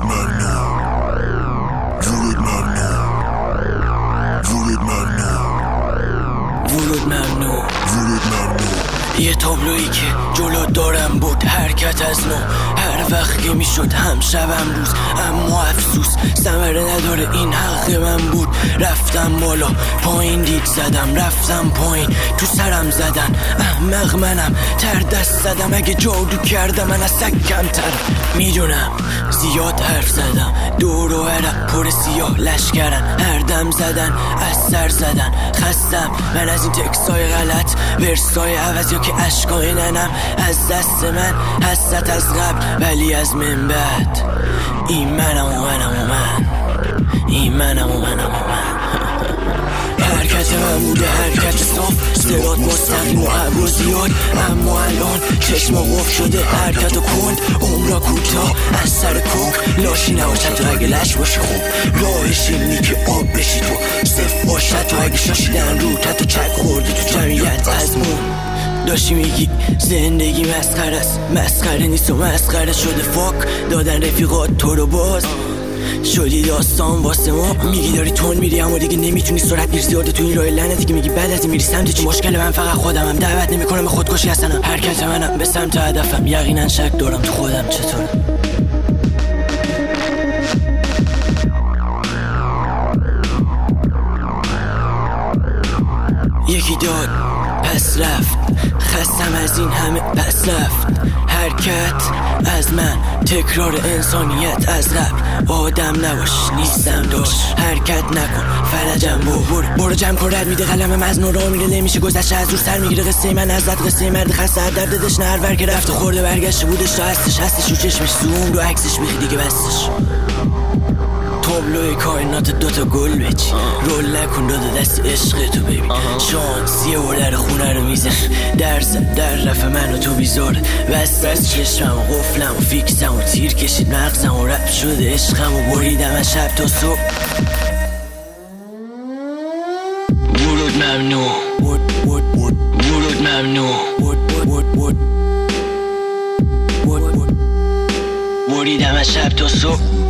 ورود ممنوع. یه تابلویی که جلو دارم بود حرکت از نو، هر وقت که میشد هم شبم روز، اما افسوس ثمره نداره این حق من بود. رفتم بالا پایین دید زدم، رفتم پایین تو سرم زدن، احمق منم تر دست زدم، اگه جادو کردم من از سگ کمتر. میدونم زیاد حرف زدم، دور و برم پر سیاه لشکرن، هر دم زدن از سر زدن، خستم من از این تکسای غلط، ورسای عوض یا که عشقای ننم از دست من، حسرت از قبل ولی از من بعد. این منم و منم و من، این منم و منم و من. حرکت من بوده حرکت صاف، صراط مستقیم و ابر زیاد، اما الان چشما قفل شده حرکت و کند، عمرا کوتاه از سر کوک، لاشی نباشد تو اگه لش باشی خوب، راهش اینی که آب بشی تو صف باشد تو اگه شاشیدن رو تت و چک خوردی تو جمعیت از مون. داشتی میگی زندگی مسخره است، مسخره نیست و مسخره شده، فاک دادن رفیقات تو رو باز شدی داستان واسه ما. میگی داری تون میری اما دیگه نمیتونی، سرعت میری زیاده تو این راه لعنتی که میگی بعد از این میری سمت چی. مشکل من فقط خودمم، دعوت نمیکنم به خودکشی اصلا، حرکت منم به سمت هدفم، یقینا شک دارم تو خودم. چطور یکی داد پس رفت، خستم از این همه پس رفت، حرکت از من تکرار انسانیت از قبل، آدم نباش نیستم داشت، حرکت نکن فرجم برو جمع کن، رد میده قلمم از نورا میره، نمیشه گذشته از دور سر میگیره قصه من ازت، قصه مرد خسته از درد دش نهر ور که رفته خورده برگشته بودش تا هستش رو چشمش، زوم رو عکسش میخی دیگه بستش. تابلوی کائنات دوتا گل بچی، رول نکن داده دست عشق تو ببین، شانسیه و در خونه رو میزن، در رفت من و تو بیزارد، بست چشمم و قفلم و فیکسم و تیر کشید مغزم و رب شده عشقم و بریدم از شب تا صبح. ورود ممنوع، ورود ممنوع، بریدم از شب تا صبح.